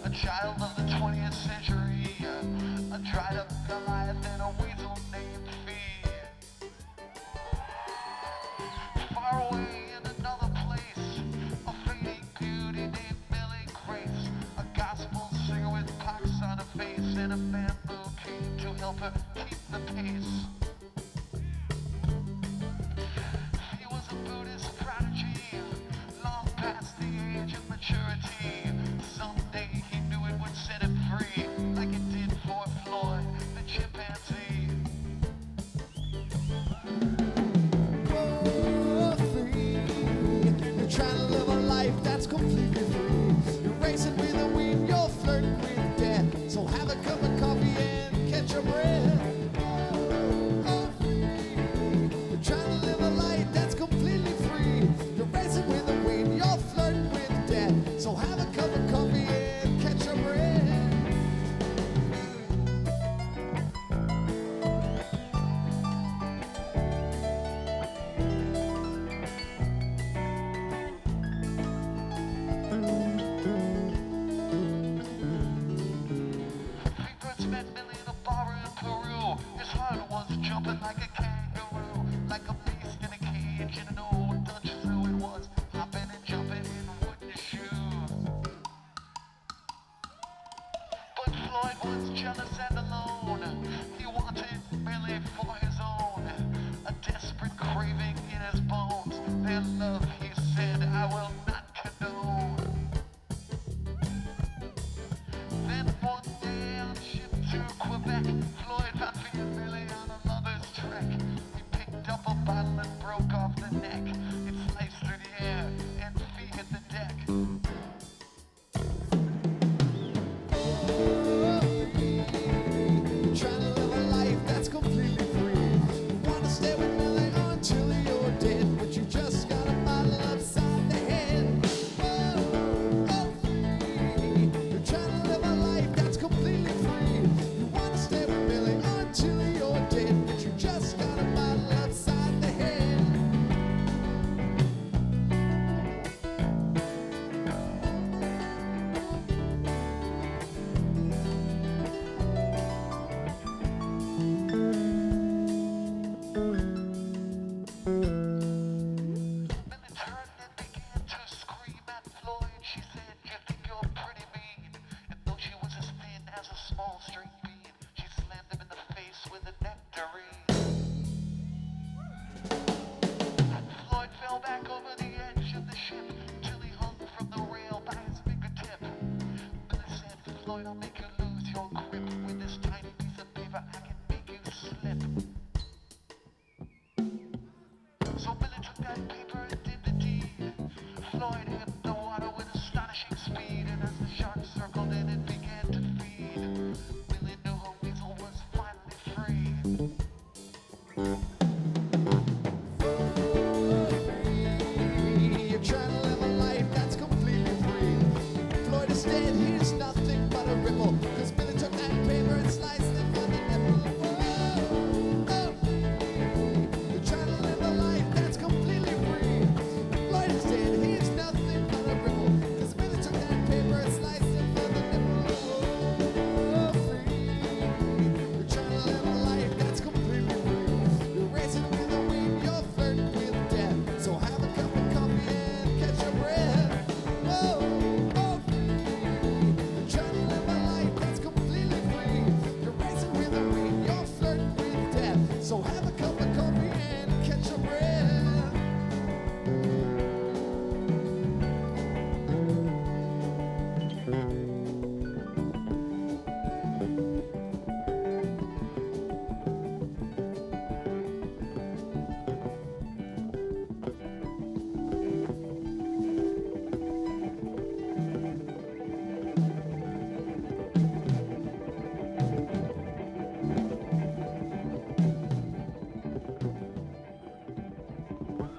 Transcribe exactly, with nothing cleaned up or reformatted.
a child of the twentieth century, a dried up Goliath and a weasel named Fee. Far away in another place, a fading beauty named Millie Grace, a gospel singer with pox on her face, and a bamboo came to help her keep the pace. He was a Buddhist prodigy, long past the age of maturity. Someday he knew it would set him free, like it did for Floyd, the chimpanzee. Oh, free. You're trying to live a life that's completely free. You're racing with the wind, you're flirting with death. So have a cup of coffee and catch your breath. Oh, free. You're trying to live a life that's completely free. You're racing with the wind, you're flirting with death. So have a cup of coffee and catch your breath. Freebirds met Millie in a bar in Peru. His heart was jumping like a kangaroo, like a beast in a cage in an old Dutch zoo. It was hopping and jumping in wooden shoes. But Floyd was jealous and alone. He wanted Millie for his own, a desperate craving in his bones. Their love, he said, I will not condone. Then one day on ship to Quebec, Floyd found Fee and Millie on a lover's trek. He picked up a bottle and broke off the neck. It sliced through the air and Fee hit the deck. You're trying to live a life that's completely free. You wanna stay with Millie until you're dead, but you just got a bottle upside the head. Oh, oh, free. You're trying to live a life that's completely free. You wanna stay with Millie until you're dead, but you just got a bottle upside the head. Millie turned and began to scream at Floyd. She said, you think you're pretty mean. And though she was as thin as a small string bean, she slammed him in the face with a nectarine. Floyd fell back over the edge of the ship till he hung from the rail by his fingertip. Millie said, Floyd, I'll make you lose your grip. With this tiny piece of paper, I can make you slip. So Millie took that paper and did the deed. Floyd hit the water with astonishing speed, and as the shark circled in, it began to feed. Millie knew her weasel was finally free. You're trying to live a life that's completely free. Floyd is dead, he's nothing